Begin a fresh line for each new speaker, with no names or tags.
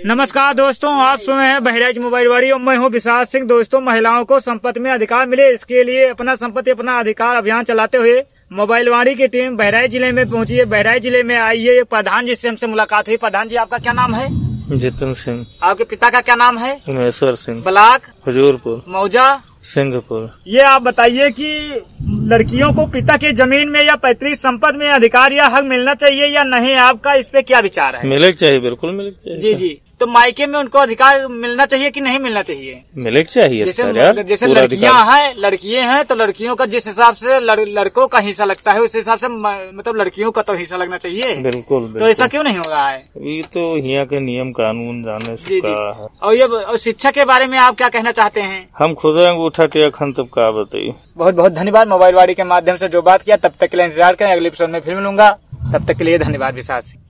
नमस्कार दोस्तों, आप सुन रहे हैं बहराइच मोबाइल वाड़ी और मैं हूं विशाल सिंह। दोस्तों, महिलाओं को संपत्ति में अधिकार मिले, इसके लिए अपना संपत्ति अपना अधिकार अभियान चलाते हुए मोबाइल वाड़ी की टीम बहराइच जिले में पहुंची है। बहराइच जिले में आई है एक प्रधान जी से हमसे मुलाकात हुई। प्रधान जी, आपका क्या नाम है?
जितन सिंह।
आपके पिता का क्या नाम है?
उमेश्वर सिंह।
ब्लॉक
हजूरपुर,
मौजा,
सिंहपुर।
ये आप बताइए कि लड़कियों को पिता की जमीन में या पैतृक संपत्ति में अधिकार या हक मिलना चाहिए या नहीं, आपका इस पे क्या विचार है?
मिलक चाहिए, बिल्कुल मिलक चाहिए।
जी जी, तो मायके में उनको अधिकार मिलना चाहिए कि नहीं मिलना चाहिए?
मिलक चाहिए।
जैसे लड़कियां हैं तो लड़कियों का जिस हिसाब से लड़कों का हिस्सा लगता है उस हिसाब से मतलब लड़कियों का तो हिस्सा लगना चाहिए।
बिल्कुल।
तो ऐसा क्यों नहीं हो रहा है?
ये तो यहाँ के नियम कानून जाने से
जी।
है।
और ये शिक्षा के बारे में आप क्या कहना चाहते हैं?
हम खुद अंगूठा टेक हम तब का बताइए।
बहुत बहुत धन्यवाद मोबाइल वाड़ी के माध्यम से जो बात किया। तब तक के लिए इंतजार करें, अगले एपिसोड में फिर मिलूंगा। तब तक के लिए धन्यवाद विशाल सिंह।